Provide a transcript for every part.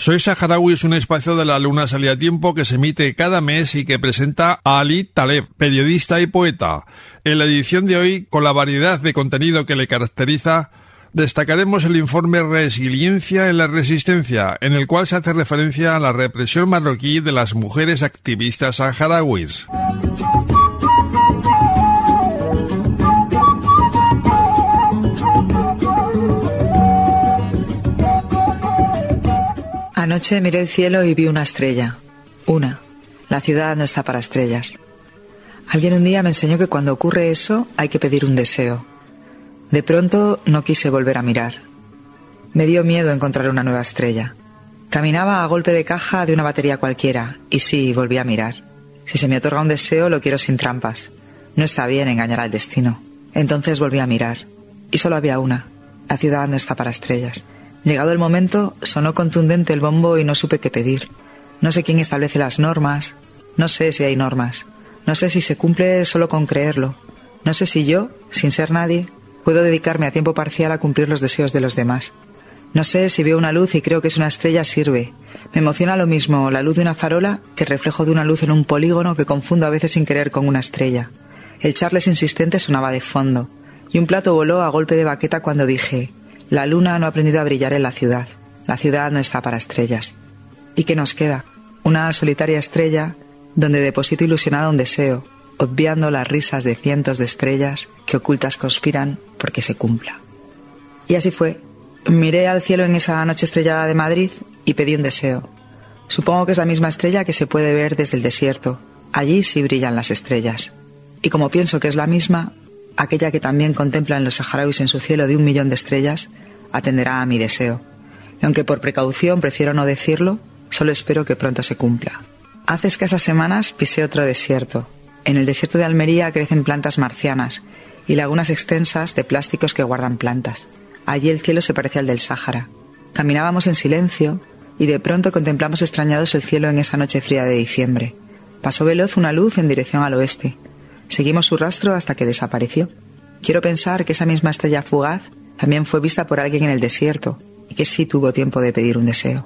Soy Saharaui es un espacio de la Luna Salí a Tiempo que se emite cada mes y que presenta a Ali Taleb, periodista y poeta. En la edición de hoy, con la variedad de contenido que le caracteriza, destacaremos el informe Resiliencia en la Resistencia, en el cual se hace referencia a la represión marroquí de las mujeres activistas saharauis. Anoche miré el cielo y vi una estrella. Una. La ciudad no está para estrellas. Alguien un día me enseñó que cuando ocurre eso hay que pedir un deseo. De pronto no quise volver a mirar. Me dio miedo encontrar una nueva estrella. Caminaba a golpe de caja de una batería cualquiera y sí, volví a mirar. Si se me otorga un deseo, lo quiero sin trampas. No está bien engañar al destino. Entonces volví a mirar. Y solo había una. La ciudad no está para estrellas. Llegado el momento, sonó contundente el bombo y no supe qué pedir. No sé quién establece las normas. No sé si hay normas. No sé si se cumple solo con creerlo. No sé si yo, sin ser nadie, puedo dedicarme a tiempo parcial a cumplir los deseos de los demás. No sé si veo una luz y creo que es una estrella sirve. Me emociona lo mismo la luz de una farola que el reflejo de una luz en un polígono que confundo a veces sin querer con una estrella. El Charles insistente sonaba de fondo y un plato voló a golpe de baqueta cuando dije: la luna no ha aprendido a brillar en la ciudad. La ciudad no está para estrellas. ¿Y qué nos queda? Una solitaria estrella donde deposito ilusionado un deseo, obviando las risas de cientos de estrellas que ocultas conspiran porque se cumpla. Y así fue. Miré al cielo en esa noche estrellada de Madrid y pedí un deseo. Supongo que es la misma estrella que se puede ver desde el desierto. Allí sí brillan las estrellas. Y como pienso que es la misma, aquella que también contemplan los saharauis en su cielo de 1 millón de estrellas, atenderá a mi deseo. Y aunque por precaución prefiero no decirlo, solo espero que pronto se cumpla. Hace escasas semanas pisé otro desierto. En el desierto de Almería crecen plantas marcianas y lagunas extensas de plásticos que guardan plantas. Allí el cielo se parecía al del Sáhara. Caminábamos en silencio y de pronto contemplamos extrañados el cielo en esa noche fría de diciembre. Pasó veloz una luz en dirección al oeste. Seguimos su rastro hasta que desapareció. Quiero pensar que esa misma estrella fugaz también fue vista por alguien en el desierto y que sí tuvo tiempo de pedir un deseo.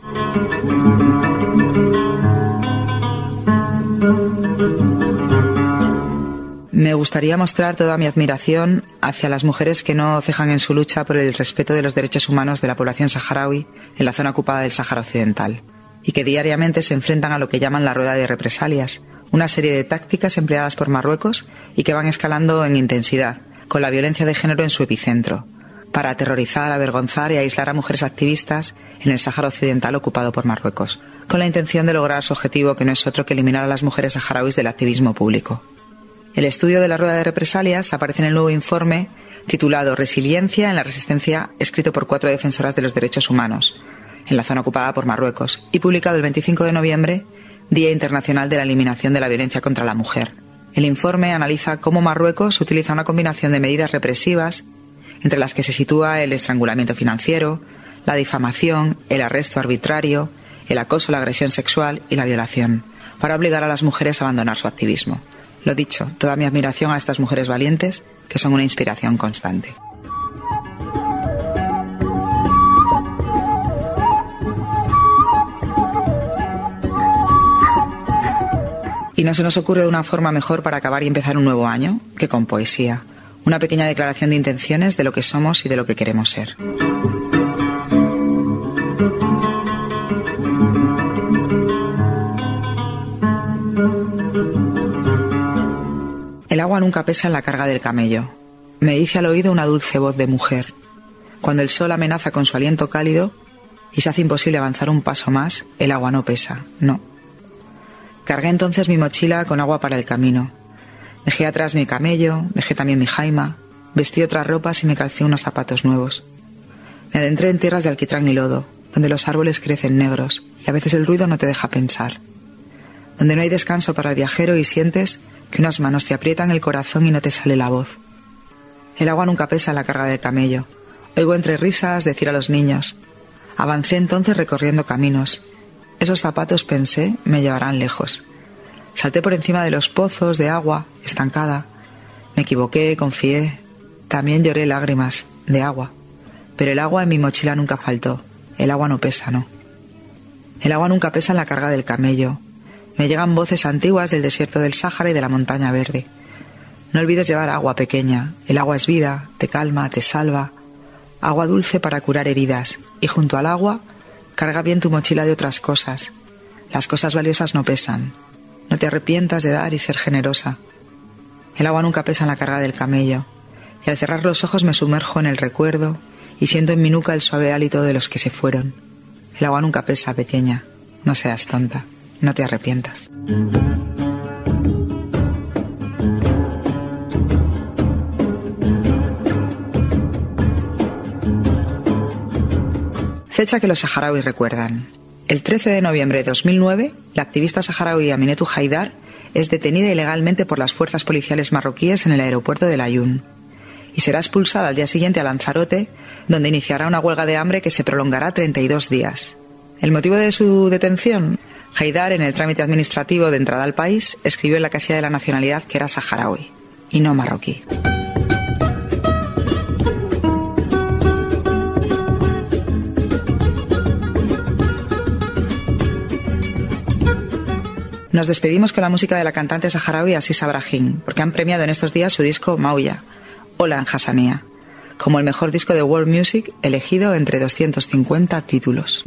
Me gustaría mostrar toda mi admiración hacia las mujeres que no cejan en su lucha por el respeto de los derechos humanos de la población saharaui en la zona ocupada del Sáhara Occidental y que diariamente se enfrentan a lo que llaman la rueda de represalias, una serie de tácticas empleadas por Marruecos y que van escalando en intensidad, con la violencia de género en su epicentro, para aterrorizar, avergonzar y aislar a mujeres activistas en el Sáhara Occidental ocupado por Marruecos, con la intención de lograr su objetivo, que no es otro que eliminar a las mujeres saharauis del activismo público. El estudio de la rueda de represalias aparece en el nuevo informe titulado Resiliencia en la Resistencia, escrito por 4 defensoras de los derechos humanos en la zona ocupada por Marruecos y publicado el 25 de noviembre, Día Internacional de la Eliminación de la Violencia contra la Mujer. El informe analiza cómo Marruecos utiliza una combinación de medidas represivas, entre las que se sitúa el estrangulamiento financiero, la difamación, el arresto arbitrario, el acoso, la agresión sexual y la violación, para obligar a las mujeres a abandonar su activismo. Lo dicho, toda mi admiración a estas mujeres valientes, que son una inspiración constante. Y no se nos ocurre una forma mejor para acabar y empezar un nuevo año que con poesía. Una pequeña declaración de intenciones de lo que somos y de lo que queremos ser. El agua nunca pesa en la carga del camello. Me dice al oído una dulce voz de mujer. Cuando el sol amenaza con su aliento cálido y se hace imposible avanzar un paso más, el agua no pesa, no. Cargué entonces mi mochila con agua para el camino. Dejé atrás mi camello, dejé también mi jaima, vestí otras ropas y me calcé unos zapatos nuevos. Me adentré en tierras de alquitrán y lodo, donde los árboles crecen negros y a veces el ruido no te deja pensar. Donde no hay descanso para el viajero y sientes que unas manos te aprietan el corazón y no te sale la voz. El agua nunca pesa en la carga del camello. Oigo entre risas decir a los niños. Avancé entonces recorriendo caminos. Esos zapatos, pensé, me llevarán lejos. Salté por encima de los pozos de agua, estancada. Me equivoqué, confié. También lloré lágrimas de agua. Pero el agua en mi mochila nunca faltó. El agua no pesa, ¿no? El agua nunca pesa en la carga del camello. Me llegan voces antiguas del desierto del Sáhara y de la montaña verde. No olvides llevar agua, pequeña. El agua es vida, te calma, te salva. Agua dulce para curar heridas. Y junto al agua, carga bien tu mochila de otras cosas. Las cosas valiosas no pesan. No te arrepientas de dar y ser generosa. El agua nunca pesa en la carga del camello. Y al cerrar los ojos me sumerjo en el recuerdo y siento en mi nuca el suave hálito de los que se fueron. El agua nunca pesa, pequeña. No seas tonta. No te arrepientas. Fecha que los saharauis recuerdan. El 13 de noviembre de 2009, la activista saharaui Aminetou Haidar es detenida ilegalmente por las fuerzas policiales marroquíes en el aeropuerto de Laayoune y será expulsada al día siguiente a Lanzarote, donde iniciará una huelga de hambre que se prolongará 32 días. ¿El motivo de su detención? Haidar, en el trámite administrativo de entrada al país, escribió en la casilla de la nacionalidad que era saharaui y no marroquí. Nos despedimos con la música de la cantante saharaui Aziza Brahim, porque han premiado en estos días su disco Mauya, Hola en Hassania, como el mejor disco de World Music elegido entre 250 títulos.